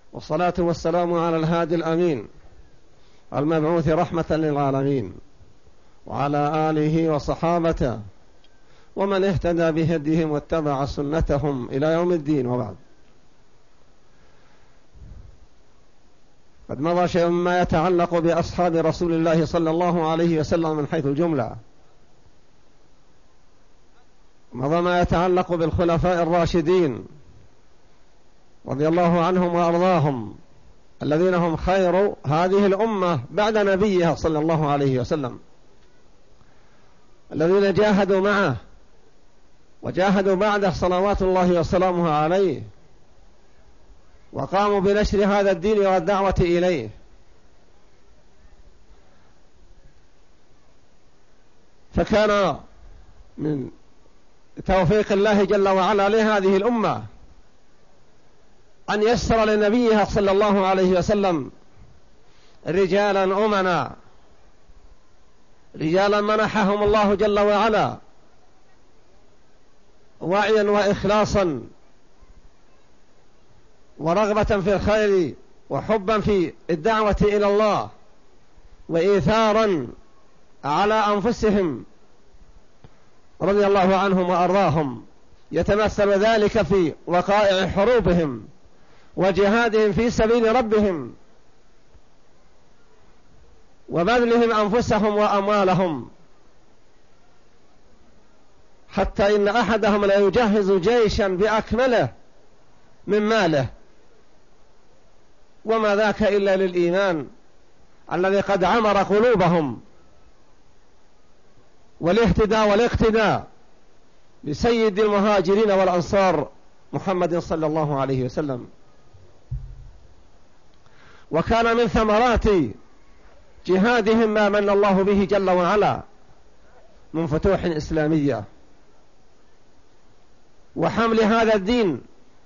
والصلاة والسلام على الهادي الأمين المبعوث رحمة للعالمين، وعلى آله وصحابته ومن اهتدى بهديهم واتبع سنتهم إلى يوم الدين. وبعد، قد مضى شيء مما يتعلق بأصحاب رسول الله صلى الله عليه وسلم من حيث الجملة. مضى ما يتعلق بالخلفاء الراشدين رضي الله عنهم وأرضاهم، الذين هم خير هذه الأمة بعد نبيها صلى الله عليه وسلم، الذين جاهدوا معه وجاهدوا بعده صلوات الله وسلامه عليه، وقاموا بنشر هذا الدين والدعوة إليه. فكان من توفيق الله جل وعلا لهذه الأمة أن يسر لنبيها صلى الله عليه وسلم رجالا أمنا، رجالا منحهم الله جل وعلا وعيا وإخلاصا ورغبة في الخير وحبا في الدعوة إلى الله وإيثارا على أنفسهم رضي الله عنهم وأرضاهم، يتمثل ذلك في وقائع حروبهم وجهادهم في سبيل ربهم وبذلهم أنفسهم وأموالهم، حتى إن أحدهم لا يجهز جيشا بأكمله من ماله، وما ذاك إلا للإيمان الذي قد عمر قلوبهم والاهتداء والاقتداء بسيد المهاجرين والأنصار محمد صلى الله عليه وسلم. وكان من ثمرات جهادهم ما من الله به جل وعلا من فتوح إسلامية وحمل هذا الدين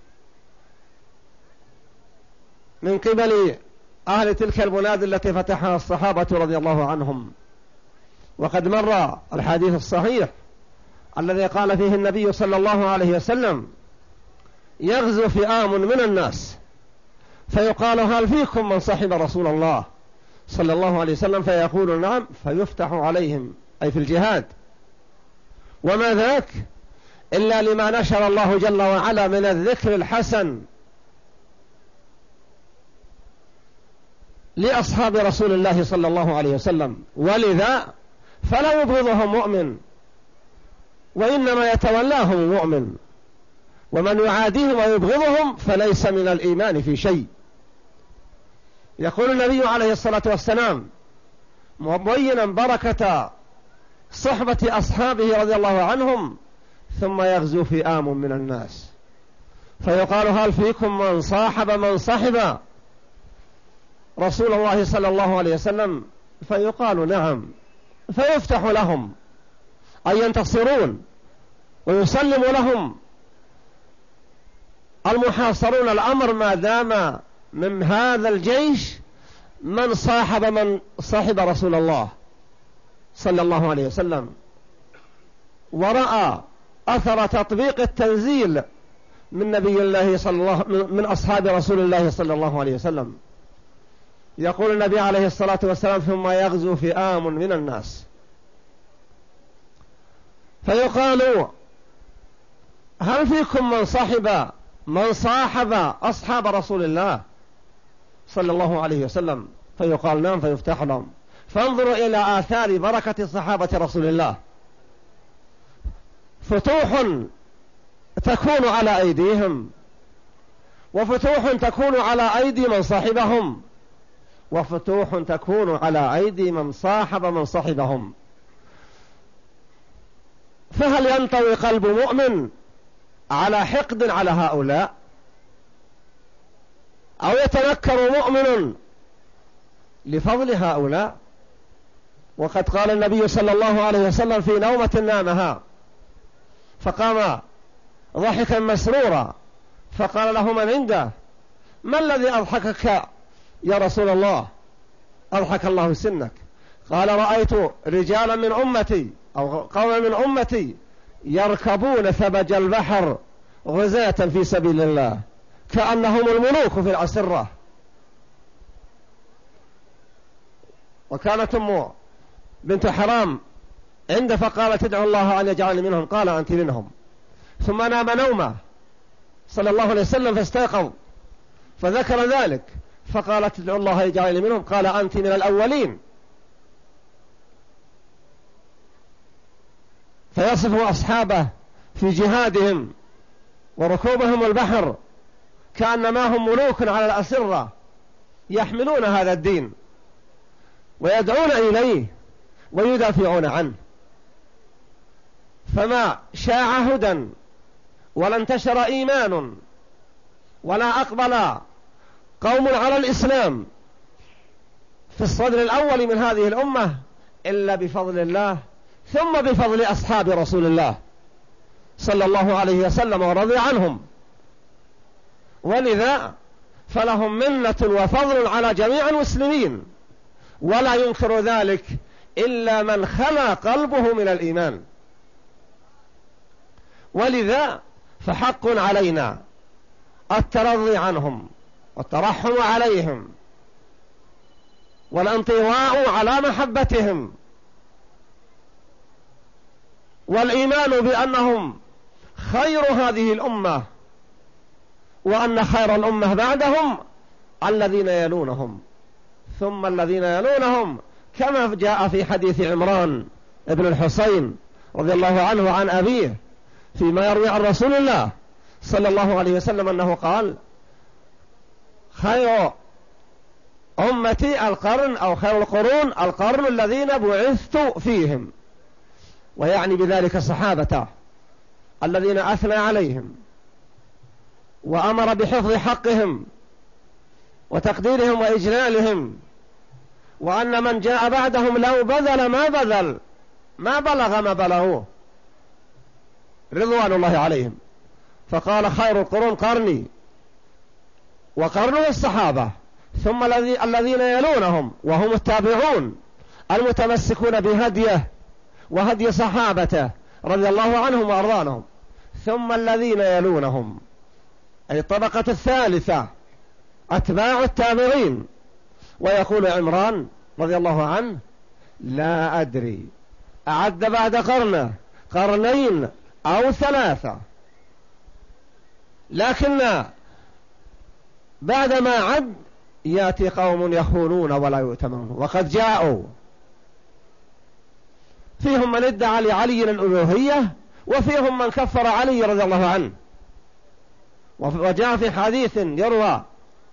من قبل أهل تلك البلاد التي فتحها الصحابة رضي الله عنهم. وقد مر الحديث الصحيح الذي قال فيه النبي صلى الله عليه وسلم: يغزو فئام من الناس فيقال: هل فيكم من صحب رسول الله صلى الله عليه وسلم؟ فيقول: نعم. فيفتح عليهم، أي في الجهاد. وما ذاك إلا لما نشر الله جل وعلا من الذكر الحسن لأصحاب رسول الله صلى الله عليه وسلم، ولذا فلا يبغضهم مؤمن، وإنما يتولاهم مؤمن، ومن يعاديهم ويبغضهم فليس من الإيمان في شيء. يقول النبي عليه الصلاة والسلام مبينا بركة صحبة أصحابه رضي الله عنهم: ثم يغزو فئام من الناس فيقال: هل فيكم من صحب رسول الله صلى الله عليه وسلم؟ فيقال: نعم. فيفتح لهم، أي ينتصرون ويسلم لهم المحاصرون الأمر ما دام من هذا الجيش من صاحب رسول الله صلى الله عليه وسلم، ورأى أثر تطبيق التنزيل من نبي الله من أصحاب رسول الله صلى الله عليه وسلم. يقول النبي عليه الصلاة والسلام: ثم يغزو فئام من الناس فيقال: هل فيكم من صاحب أصحاب رسول الله صلى الله عليه وسلم؟ فيقال: نعم. فيفتح لهم. فانظروا إلى آثار بركة صحابة رسول الله، فتوح تكون على أيديهم، وفتوح تكون على أيدي من صاحبهم، وفتوح تكون على أيدي من صاحبهم. فهل ينطوي قلب مؤمن على حقد على هؤلاء، أو يتنكر مؤمن لفضل هؤلاء؟ وقد قال النبي صلى الله عليه وسلم في نومة نامها فقام ضحكا مسرورا، فقال له من عنده: ما الذي أضحكك يا رسول الله؟ أضحك الله سنك. قال: رأيت رجالا من أمتي أو قوم من أمتي يركبون ثبج البحر غزاة في سبيل الله، كأنهم الملوك في الأسرة. وكانت أم بنت حرام عنده فقالت ادعو الله أن يجعلني منهم، قال أنت منهم. ثم نام نومه صلى الله عليه وسلم فاستيقظ فذكر ذلك، فقالت ادعو الله يجعلني منهم، قال أنت من الأولين. فيصف أصحابه في جهادهم وركوبهم البحر كأنما هم ملوك على الأسرة يحملون هذا الدين ويدعون إليه ويدافعون عنه. فما شاع هدى ولا انتشر إيمان ولا أقبل قوم على الإسلام في الصدر الأول من هذه الأمة إلا بفضل الله، ثم بفضل أصحاب رسول الله صلى الله عليه وسلم ورضي عنهم. ولذا فلهم منة وفضل على جميع المسلمين، ولا ينكر ذلك إلا من خلا قلبه من الإيمان. ولذا فحق علينا الترضي عنهم والترحم عليهم والانطواء على محبتهم، والإيمان بأنهم خير هذه الأمة، وأن خير الأمة بعدهم الذين يلونهم ثم الذين يلونهم، كما جاء في حديث عمران ابن الحسين رضي الله عنه عن أبيه فيما يروي عن رسول الله صلى الله عليه وسلم أنه قال خير أمتي القرن أو خير القرون القرن الذين بعثت فيهم، ويعني بذلك الصحابة الذين أثنى عليهم وأمر بحفظ حقهم وتقديرهم وإجلالهم، وأن من جاء بعدهم لو بذل ما بلغ ما بلغوه رضوان الله عليهم. فقال خير القرون قرني وقرنه الصحابة، ثم الذين يلونهم وهم التابعون المتمسكون بهديه وهدي صحابته رضي الله عنهم وأرضانهم، ثم الذين يلونهم أي الطبقة الثالثة أتباع التابعين. ويقول عمران رضي الله عنه لا أدري أعد بعد قرنه قرنين أو ثلاثة، لكن بعدما عد يأتي قوم يخونون ولا يؤتمنون وقد جاءوا. فيهم من ادعى لعلي الألوهية، وفيهم من كفر علي رضي الله عنه. وجاء في حديث يروى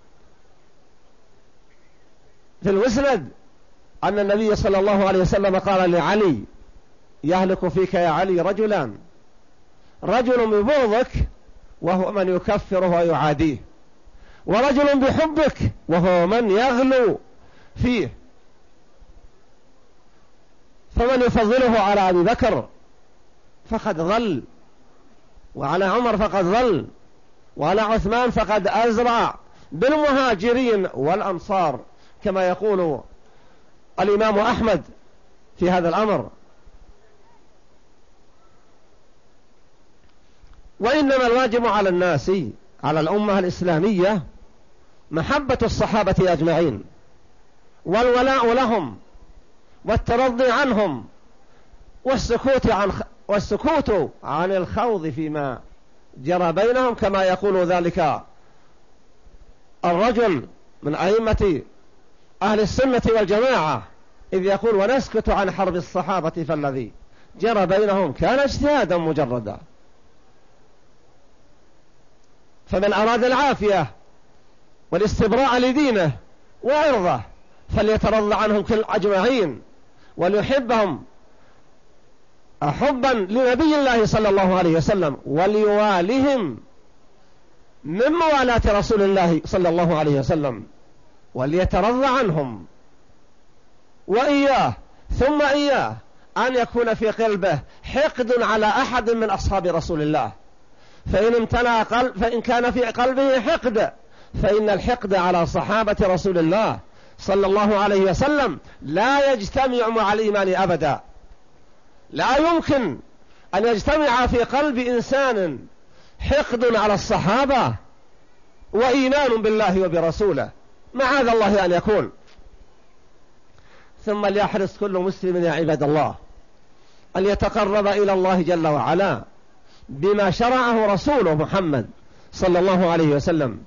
في المسند أن النبي صلى الله عليه وسلم قال لعلي يهلك فيك يا علي رجلان، رجل ببغضك وهو من يكفره ويعاديه، ورجل بحبك وهو من يغلو فيه. فمن يفضله على أبي بكر فقد ضل، وعلى عمر فقد ضل، وعلى عثمان فقد أزرع بالمهاجرين والأنصار، كما يقول الإمام أحمد في هذا الأمر. وإنما الواجب على الناس على الأمة الإسلامية محبة الصحابة أجمعين والولاء لهم والترضي عنهم والسكوت عن الخوض فيما جرى بينهم، كما يقول ذلك الرجل من أئمة أهل السنة والجماعة إذ يقول ونسكت عن حرب الصحابة فالذي جرى بينهم كان اجتهادا مجردا. فمن أراد العافية والاستبراء لدينه وعرضه فليترضى عنهم كل أجمعين وليحبهم حبا لنبي الله صلى الله عليه وسلم، وليوالهم من موالاة رسول الله صلى الله عليه وسلم، وليترضى عنهم. وإياه ثم إياه أن يكون في قلبه حقد على أحد من أصحاب رسول الله، فإن كان في قلبه حقد فإن الحقد على صحابة رسول الله صلى الله عليه وسلم لا يجتمع مع الإيمان أبدا. لا يمكن أن يجتمع في قلب إنسان حقد على الصحابة وإيمان بالله وبرسوله، معاذ الله أن يكون. ثم ليحرص كل مسلم يا عباد الله أن يتقرب إلى الله جل وعلا بما شرعه رسوله محمد صلى الله عليه وسلم،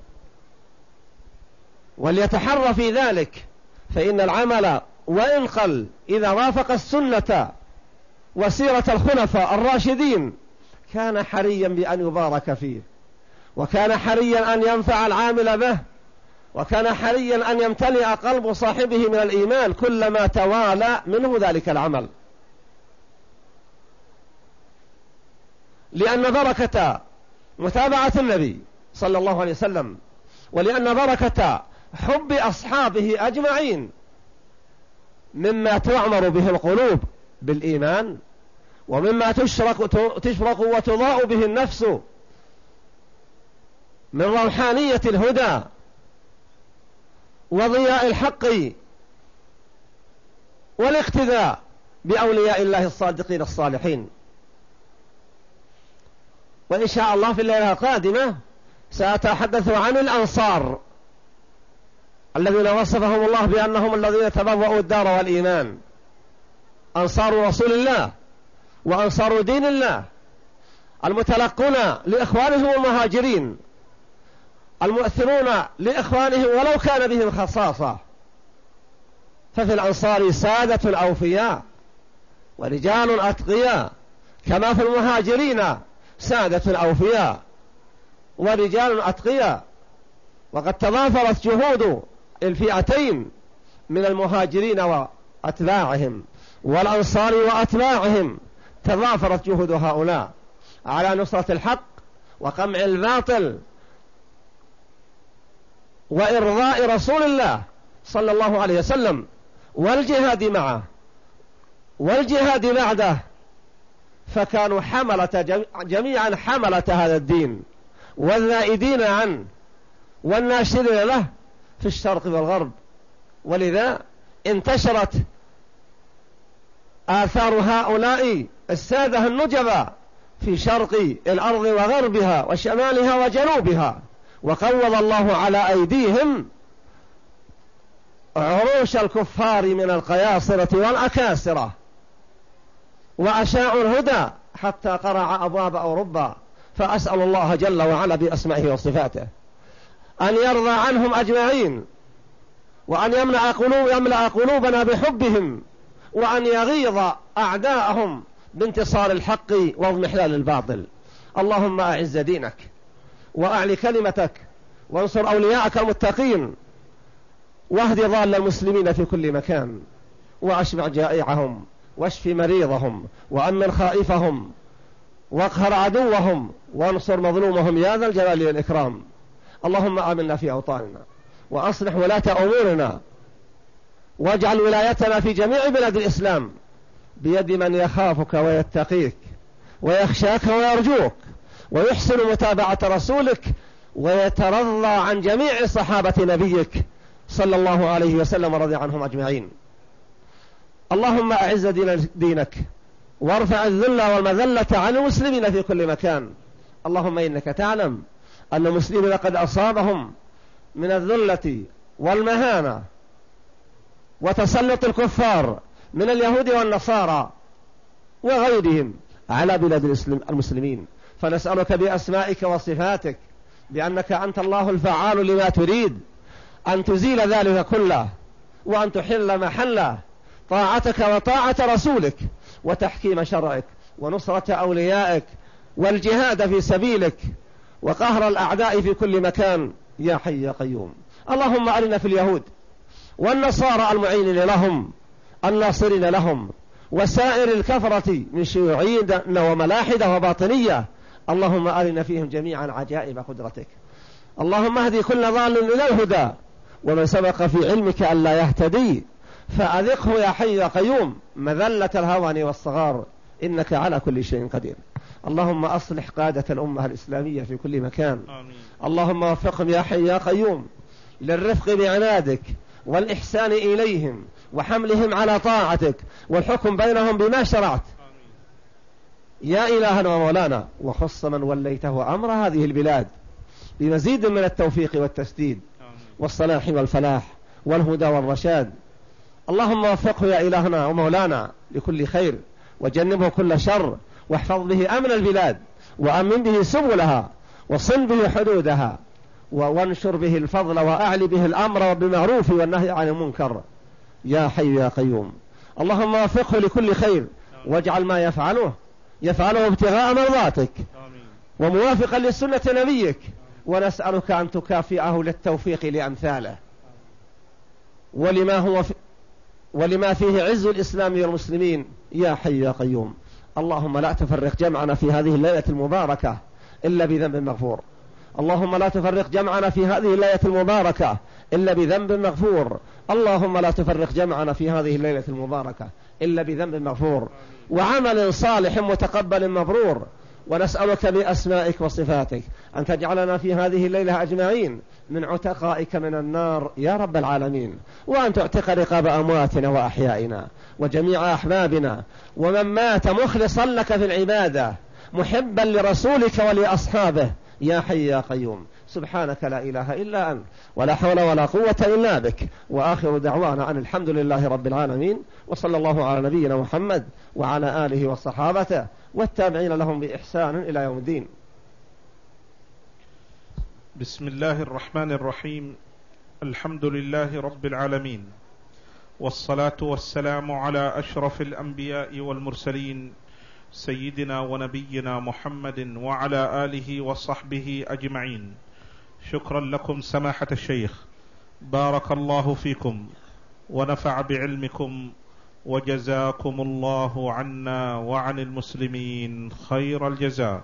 وليتحرى في ذلك، فإن العمل وإن قل إذا وافق السنة وسيرة الخلفاء الراشدين كان حريا بأن يبارك فيه، وكان حريا أن ينفع العامل به، وكان حريا أن يمتلئ قلب صاحبه من الإيمان كلما توالى منه ذلك العمل، لأن بركة متابعة النبي صلى الله عليه وسلم، ولأن بركة حب أصحابه أجمعين مما تعمر به القلوب بالإيمان، ومما تشرق وتضاء به النفس من روحانية الهدى وضياء الحق والاقتداء بأولياء الله الصادقين الصالحين. وإن شاء الله في الليلة القادمة سأتحدث عن الأنصار الذين وصفهم الله بأنهم الذين تبوأوا الدار والإيمان، أنصار رسول الله وأنصار دين الله، المتلقون لإخوانهم المهاجرين، المؤثرون لإخوانهم ولو كان بهم خصاصة. ففي الأنصار سادة أوفياء ورجال أتقياء، كما في المهاجرين سادة أوفياء ورجال أتقياء. وقد تضافرت جهود الفئتين من المهاجرين وأتباعهم والأنصار وأتباعهم، تضافرت جهود هؤلاء على نصرة الحق وقمع الباطل وإرضاء رسول الله صلى الله عليه وسلم والجهاد معه والجهاد بعده، فكانوا جميعا حملة هذا الدين والذائدين عنه والناشرين له في الشرق والغرب. ولذا انتشرت آثار هؤلاء السادة النجبة في شرق الأرض وغربها وشمالها وجنوبها، وقوض الله على أيديهم عروش الكفار من القياصرة والأكاسرة، وأشاعوا الهدى حتى قرع أبواب أوروبا. فأسأل الله جل وعلا بأسمائه وصفاته أن يرضى عنهم أجمعين، وأن يملأ قلوبنا بحبهم، وأن يغيظ أعداءهم بانتصار الحق واضمحلال الباطل. اللهم أعز دينك وأعلي كلمتك وانصر أولياءك المتقين، واهد ضال المسلمين في كل مكان، وأشبع جائعهم واشف مريضهم وأمن خائفهم واقهر عدوهم وانصر مظلومهم يا ذا الجلال والإكرام. اللهم آمنا في أوطاننا وأصلح ولاة أمورنا، واجعل ولايتنا في جميع بلاد الإسلام بيد من يخافك ويتقيك ويخشاك ويرجوك ويحسن متابعة رسولك ويترضى عن جميع صحابة نبيك صلى الله عليه وسلم ورضي عنهم أجمعين. اللهم أعز دينك وارفع الذل والمذلة عن المسلمين في كل مكان. اللهم إنك تعلم أن المسلمين قد أصابهم من الذلة والمهانة وتسلط الكفار من اليهود والنصارى وغيرهم على بلاد المسلمين، فنسألك بأسمائك وصفاتك بأنك أنت الله الفعال لما تريد أن تزيل ذلك كله، وأن تحل محله طاعتك وطاعة رسولك وتحكيم شرعك ونصرة أوليائك والجهاد في سبيلك وقهر الأعداء في كل مكان يا حي يا قيوم. اللهم أرنا في اليهود والنصارى المعينين لهم الناصرين لهم وسائر الكفرة من شيوعيين وملاحدة وباطنية، اللهم أرنا فيهم جميعا عجائب قدرتك. اللهم اهدي كل ضال إلى الهدى، ومن سبق في علمك أن لا يهتدي فأذقه يا حي يا قيوم مذلة الهوان والصغار، إنك على كل شيء قدير. اللهم أصلح قادة الأمة الإسلامية في كل مكان. آمين. اللهم وفقهم يا حي يا قيوم للرفق بعنادك والإحسان إليهم وحملهم على طاعتك والحكم بينهم بما شرعت. آمين. يا إلهنا ومولانا، وخص من وليته أمر هذه البلاد بمزيد من التوفيق والتسديد والصلاح والفلاح والهدى والرشاد. اللهم وفقه يا إلهنا ومولانا لكل خير، وجنبه كل شر، واحفظ به أمن البلاد، وأمن به سبلها، وصن به حدودها، وانشر به الفضل، وأعلي به الأمر بالمعروف والنهي عن المنكر يا حي يا قيوم. اللهم وفقه لكل خير، واجعل ما يفعله ابتغاء مرضاتك وموافقا لسنة نبيك، ونسألك أن تكافئه للتوفيق لأمثاله ولما فيه عز الإسلام والمسلمين يا حي يا قيوم. اللهم لا تفرق جمعنا في هذه الليلة المباركة إلا بذنب مغفور. اللهم لا تفرق جمعنا في هذه الليلة المباركة إلا بذنب مغفور. اللهم لا تفرق جمعنا في هذه الليلة المباركة إلا بذنب مغفور وعمل صالح متقبل مبرور. ونسألك بأسمائك وصفاتك أن تجعلنا في هذه الليلة أجمعين من عتقائك من النار يا رب العالمين، وأن تعتق رقاب أمواتنا وأحيائنا وجميع أحبابنا، ومن مات مخلصا لك في العبادة محبا لرسولك ولأصحابه يا حي يا قيوم. سبحانك لا إله إلا أنت، ولا حول ولا قوة إلا بك. وآخر دعوانا أن الحمد لله رب العالمين، وصلى الله على نبينا محمد وعلى آله وصحابته والتابعين لهم بإحسان إلى يوم الدين. بسم الله الرحمن الرحيم. الحمد لله رب العالمين، والصلاة والسلام على أشرف الأنبياء والمرسلين سيدنا ونبينا محمد وعلى آله وصحبه أجمعين. شكرا لكم سماحة الشيخ، بارك الله فيكم ونفع بعلمكم، وجزاكم الله عنا وعن المسلمين خير الجزاء.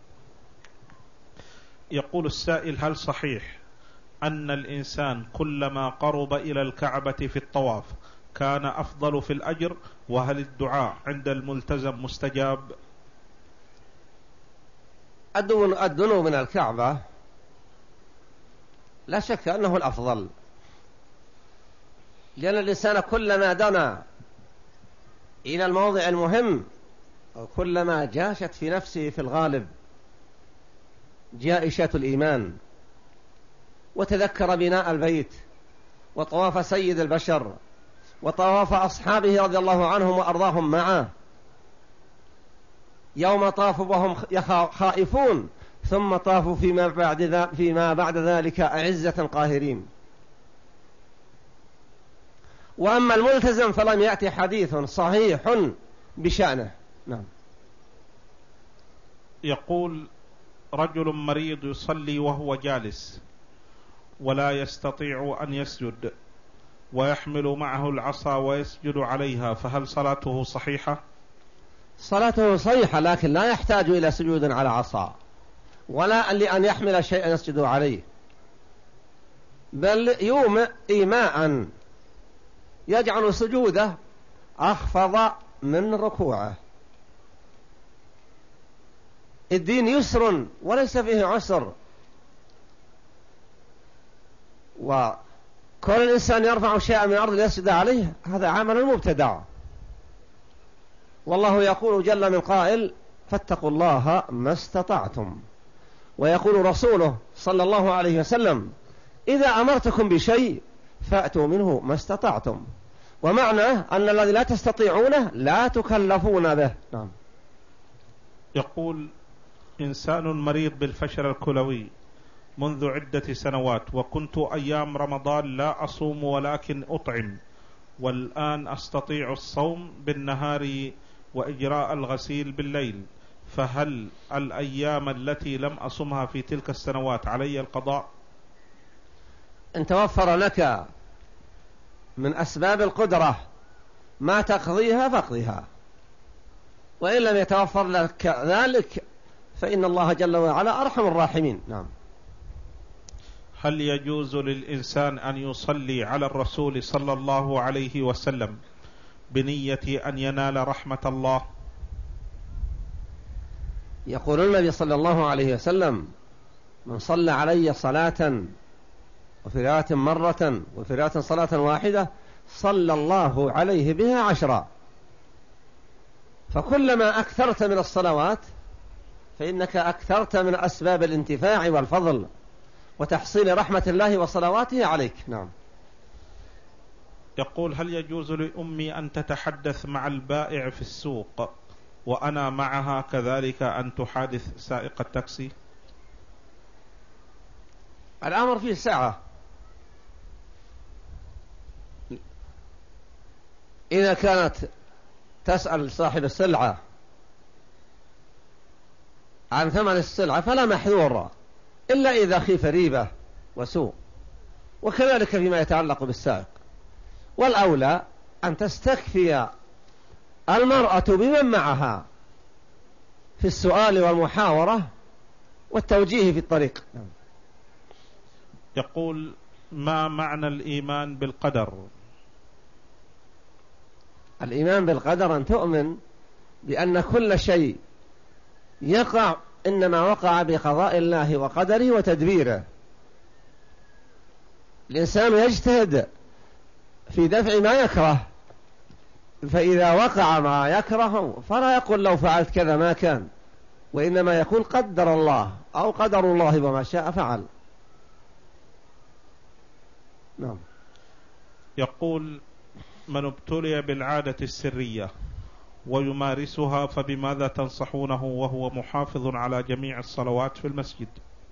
يقول السائل: هل صحيح أن الإنسان كلما قرب إلى الكعبة في الطواف كان أفضل في الأجر؟ وهل الدعاء عند الملتزم مستجاب؟ الدنو من الكعبة لا شك أنه الأفضل، لأن الإنسان كلما دنا إلى الموضع المهم كلما جاشت في نفسه في الغالب جائشة الإيمان، وتذكر بناء البيت وطواف سيد البشر وطواف أصحابه رضي الله عنهم وأرضاهم معه يوم طافوا وهم خائفون، ثم طافوا فيما بعد ذلك أعزة قاهرين. وأما الملتزم فلم يأتي حديث صحيح بشأنه. نعم. يقول: رجل مريض يصلي وهو جالس ولا يستطيع أن يسجد، ويحمل معه العصا ويسجد عليها، فهل صلاته صحيحة؟ صلاته صحيحة، لكن لا يحتاج إلى سجود على عصا ولا لأن يحمل شيئا يسجد عليه، بل يومئ إيماء يجعل سجوده أخفض من ركوعه. الدين يسر وليس فيه عسر، وكون الإنسان يرفع شيئا من الأرض ليسجد عليه هذا عمل مبتدع. والله يقول جل من قائل: فاتقوا الله ما استطعتم. ويقول رسوله صلى الله عليه وسلم: إذا أمرتكم بشيء فأتوا منه ما استطعتم. ومعنى أن الذي لا تستطيعونه لا تكلفون به. نعم. يقول: إنسان مريض بالفشل الكلوي منذ عدة سنوات، وكنت أيام رمضان لا أصوم ولكن أطعم، والآن أستطيع الصوم بالنهار وإجراء الغسيل بالليل، فهل الأيام التي لم أصمها في تلك السنوات علي القضاء؟ إن توفر لك من أسباب القدرة ما تقضيها فاقضيها، وإن لم يتوفر لك ذلك فإن الله جل وعلا أرحم الراحمين. نعم. هل يجوز للإنسان أن يصلي على الرسول صلى الله عليه وسلم بنية أن ينال رحمة الله؟ يقول النبي صلى الله عليه وسلم: من صلى علي صلاة وفي رواية مرة وفي رواية صلاة واحدة صلى الله عليه بها 10. فكلما أكثرت من الصلوات فإنك أكثرت من أسباب الانتفاع والفضل. وتحصيل رحمة الله وصلواته عليك. نعم. يقول: هل يجوز لأمي أن تتحدث مع البائع في السوق وأنا معها كذلك أن تحادث سائق التاكسي؟ الأمر فيه سعة. إذا كانت تسأل صاحب السلعة عن ثمن السلعة فلا محذور، إلا إذا خيف ريبة وسوء، وكذلك فيما يتعلق بالسائق. والأولى أن تستكفي المرأة بمن معها في السؤال والمحاورة والتوجيه في الطريق. يقول: ما معنى الإيمان بالقدر؟ الإيمان بالقدر أن تؤمن بأن كل شيء يقع إنما وقع بقضاء الله وقدره وتدبيره. الإنسان يجتهد في دفع ما يكره، فإذا وقع ما يكره فلا يقول لو فعلت كذا ما كان، وإنما يقول قدر الله أو قدر الله وما شاء فعل. نعم. يقول: من ابتلي بالعادة السرية ويمارسها فبماذا تنصحونه وهو محافظ على جميع الصلوات في المسجد؟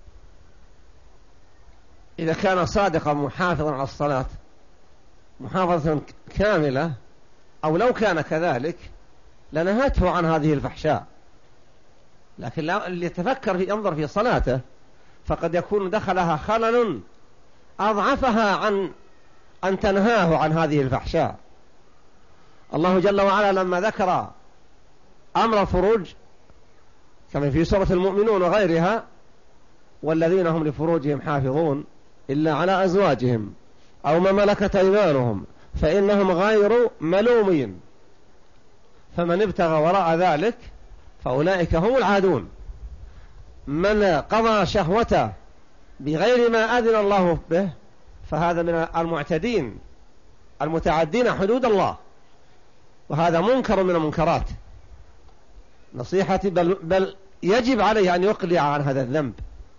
إذا كان صادقا محافظا على الصلاة محافظة كاملة، أو لو كان كذلك لنهته عن هذه الفحشاء، لكن اللي يتفكر ينظر في صلاته فقد يكون دخلها خلل أضعفها عن أن تنهاه عن هذه الفحشاء. الله جل وعلا لما ذكر أمر الفروج كما في سورة المؤمنون وغيرها: والذين هم لفروجهم حافظون إلا على أزواجهم أو ما ملكت أيمانهم فإنهم غير ملومين فمن ابتغى وراء ذلك فأولئك هم العادون. من قضى شهوته بغير ما أذن الله به فهذا من المعتدين المتعدين حدود الله، وهذا منكر من المنكرات. نصيحتي بل يجب عليه أن يقلع عن هذا الذنب.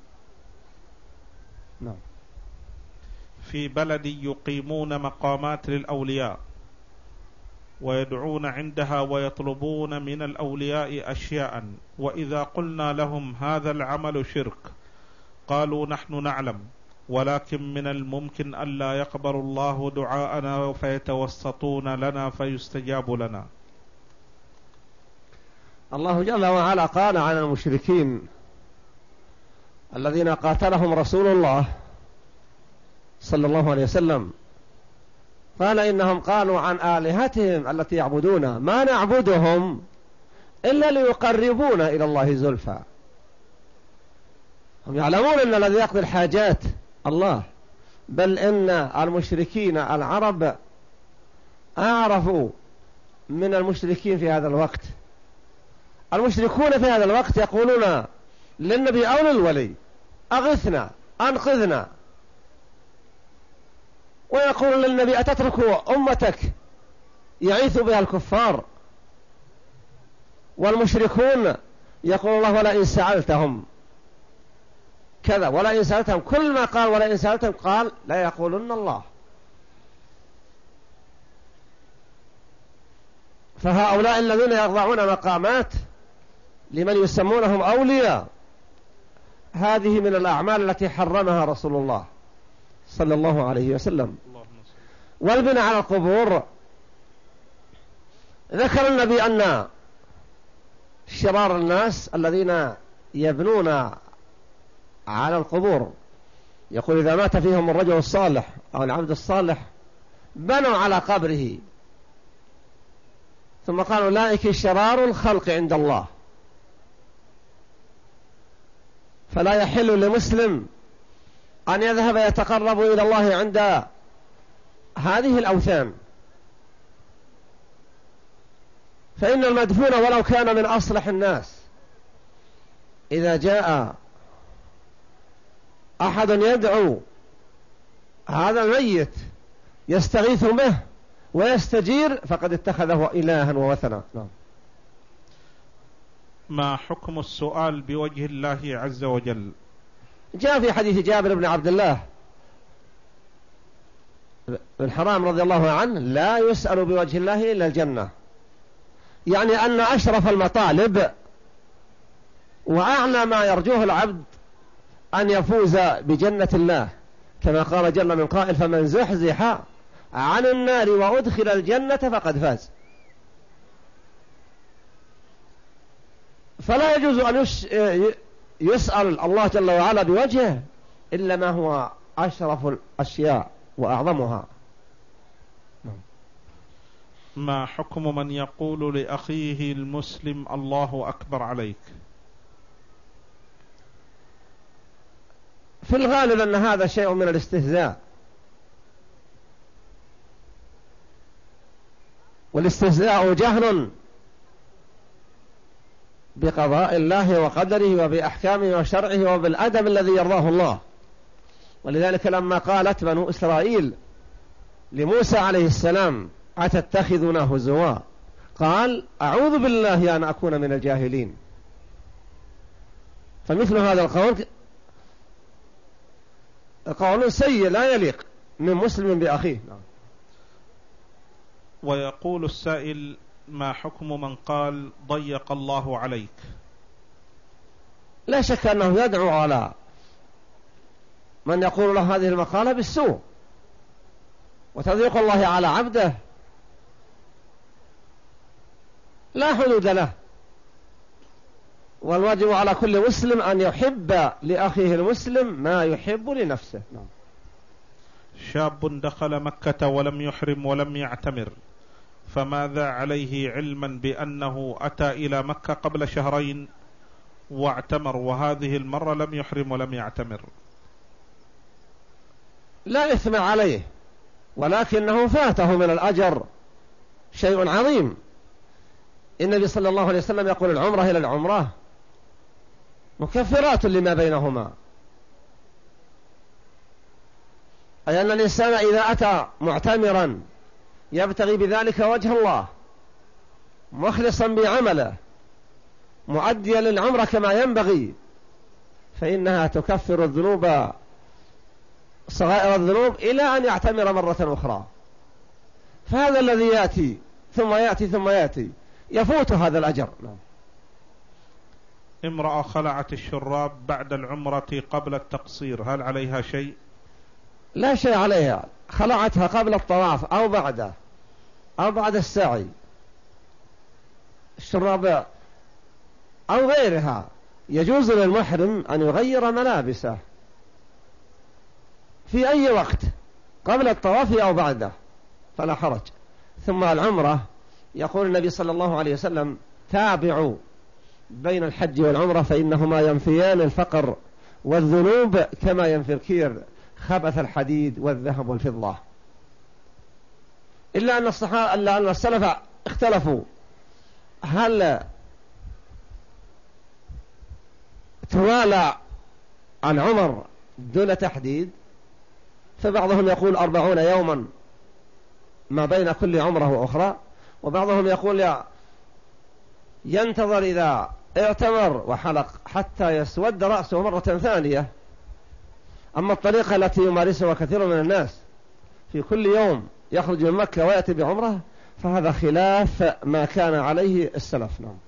نعم. في بلد يقيمون مقامات للأولياء ويدعون عندها ويطلبون من الأولياء أشياء، وإذا قلنا لهم هذا العمل شرك قالوا نحن نعلم، ولكن من الممكن ألا يقبل الله دعاءنا فيتوسطون لنا فيستجاب لنا. الله جل وعلا قال عن المشركين الذين قاتلهم رسول الله صلى الله عليه وسلم، قال إنهم قالوا عن آلهتهم التي يعبدون ما نعبدهم إلا ليقربونا إلى الله زلفى. هم يعلمون أن الذي يقضي الحاجات الله، بل إن المشركين العرب أعرفوا من المشركين في هذا الوقت. المشركون في هذا الوقت يقولون للنبي أو للولي: أغثنا أنقذنا، ويقول للنبي: أتترك أمتك يعيث بها الكفار. والمشركون يقول الله: ولئن سألتهم كذا ولئن سألتهم، كل ما قال ولئن سألتهم قال لا يقولون الله. فهؤلاء الذين يضعون مقامات لمن يسمونهم أولياء هذه من الأعمال التي حرمها رسول الله صلى الله عليه وسلم. والبناء على القبور، ذكر النبي أن شرار الناس الذين يبنون على القبور، يقول إذا مات فيهم الرجل الصالح أو العبد الصالح بنوا على قبره، ثم قالوا أولئك شرار الخلق عند الله. فلا يحل لمسلم أن يذهب يتقرب إلى الله عند هذه الأوثان، فإن المدفون ولو كان من أصلح الناس إذا جاء أحد يدعو هذا الميت يستغيث به ويستجير فقد اتخذه إلها ووثنا. نعم. ما حكم السؤال بوجه الله عز وجل جاء في حديث جابر بن عبد الله بن حرام رضي الله عنه: لا يسأل بوجه الله إلا الجنة، يعني أن أشرف المطالب وأعلى ما يرجوه العبد أن يفوز بجنة الله، كما قال جل من قائل: فمن زحزح عن النار وأدخل الجنة فقد فاز. فلا يجوز أن يسأل الله جل وعلا بوجهه إلا ما هو أشرف الأشياء وأعظمها. ما حكم من يقول لأخيه المسلم الله أكبر عليك؟ في الغالب أن هذا شيء من الاستهزاء، والاستهزاء جهل بقضاء الله وقدره وبأحكامه وشرعه وبالأدب الذي يرضاه الله. ولذلك لما قالت بنو إسرائيل لموسى عليه السلام: أتتخذنا هزوا، قال: أعوذ بالله أن أكون من الجاهلين. فمثل هذا القول سيء لا يليق من مسلم بأخيه. ويقول السائل: ما حكم من قال ضيق الله عليك؟ لا شك أنه يدعو على من يقول له هذه المقالة بالسوء، وتضييق الله على عبده لا حدود له، والواجب على كل مسلم أن يحب لأخيه المسلم ما يحب لنفسه. شاب دخل مكة ولم يحرم ولم يعتمر، فماذا عليه علما بأنه أتى إلى مكة قبل شهرين واعتمر، وهذه المرة لم يحرم ولم يعتمر؟ لا إثم عليه، ولكنه فاته من الأجر شيء عظيم. النبي صلى الله عليه وسلم يقول: العمرة إلى العمرة مكفرات لما بينهما، أي أن الإنسان إذا أتى معتمرا يبتغي بذلك وجه الله مخلصا بعمله مؤديا للعمرة كما ينبغي، فإنها تكفر الذنوب صغائر الذنوب إلى أن يعتمر مرة أخرى. فهذا الذي يأتي ثم يأتي ثم يأتي يفوت هذا الأجر. امرأة خلعت الشراب بعد العمرة قبل التقصير، هل عليها شيء؟ لا شيء عليها، خلعتها قبل الطواف أو بعده أو بعد السعي، الشراب أو غيرها. يجوز للمحرم أن يغير ملابسه في أي وقت قبل الطواف أو بعده، فلا حرج. ثم العمرة يقول النبي صلى الله عليه وسلم: تابعوا بين الحج والعمرة فإنهما ينفيان الفقر والذنوب كما ينفي الكير خبث الحديد والذهب والفضة. إلا أن السلف اختلفوا هل توالى عن عمر دون تحديد، فبعضهم يقول 40 يوما ما بين كل عمرة وأخرى، وبعضهم يقول ينتظر إذا اعتمر وحلق حتى يسود رأسه مرة ثانية. أما الطريقة التي يمارسها كثير من الناس في كل يوم يخرج من مكة ويأتي بعمرة، فهذا خلاف ما كان عليه السلف. نعم.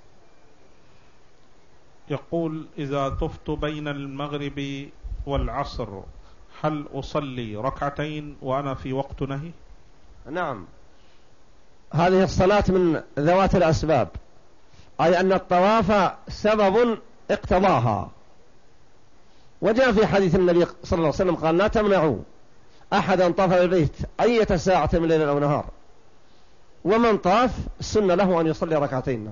يقول: إذا طفت بين المغرب والعصر هل أصلي ركعتين وأنا في وقت نهي؟ نعم، هذه الصلاة من ذوات الأسباب، أي أن الطواف سبب اقتضاها. وجاء في حديث النبي صلى الله عليه وسلم قال: لا تمنعوا أحدا طاف بالبيت أية ساعة من ليل أو نهار، ومن طاف سن له أن يصلي ركعتين.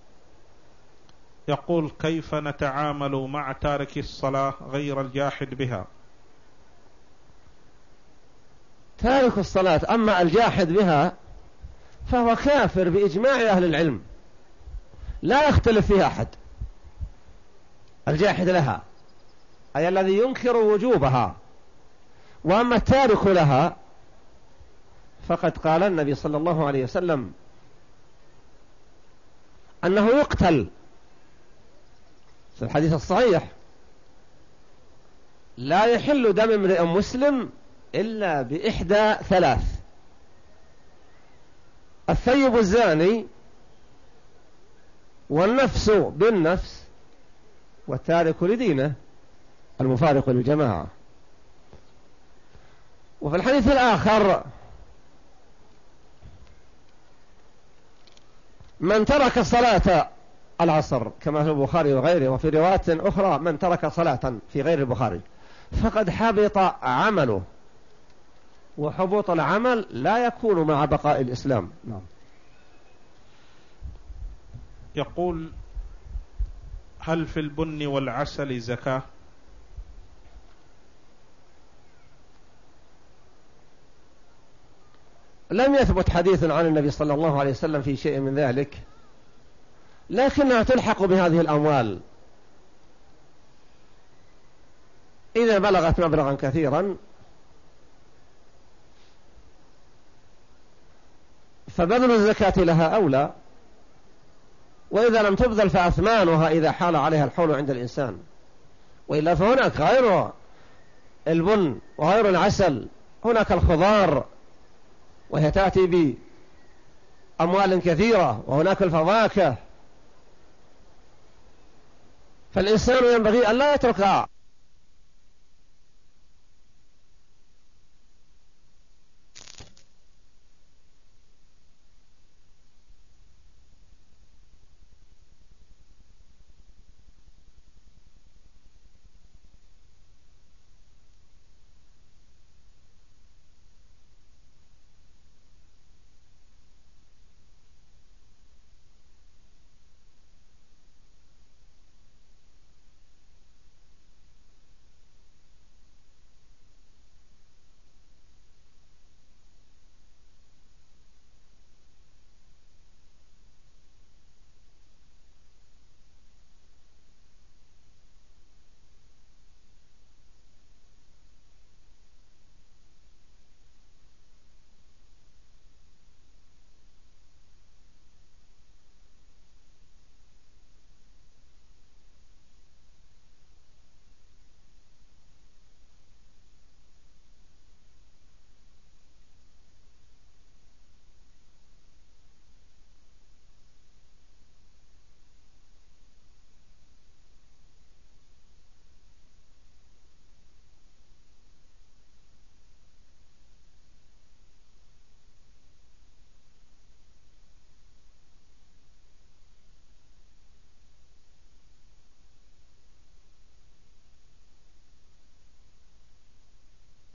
يقول: كيف نتعامل مع تارك الصلاة غير الجاحد بها؟ تارك الصلاة أما الجاحد بها فهو كافر بإجماع أهل العلم، لا يختلف فيها أحد. الجاحد لها أي الذي ينكر وجوبها، وأما التارك لها فقد قال النبي صلى الله عليه وسلم أنه يقتل في الحديث الصحيح: لا يحل دم امرئ مسلم إلا بإحدى ثلاث: الثيب الزاني، والنفس بالنفس، والتارك لدينه المفارق للجماعة. وفي الحديث الآخر: من ترك صلاة العصر، كما في البخاري وغيره، وفي رواية أخرى: من ترك صلاة في غير البخاري فقد حبط عمله. وحبوط العمل لا يكون مع بقاء الإسلام. نعم. يقول: هل في البن والعسل زكاة؟ لم يثبت حديث عن النبي صلى الله عليه وسلم في شيء من ذلك، لكنها تلحق بهذه الأموال إذا بلغت مبلغا كثيرا، فبذل الزكاة لها أولى، وإذا لم تبذل فأثمانها إذا حال عليها الحول عند الإنسان. وإلا فهناك غير البن وغير العسل، هناك الخضار وهي تأتي بأموال كثيرة، وهناك الفواكه. فالإنسان ينبغي أن لا يترك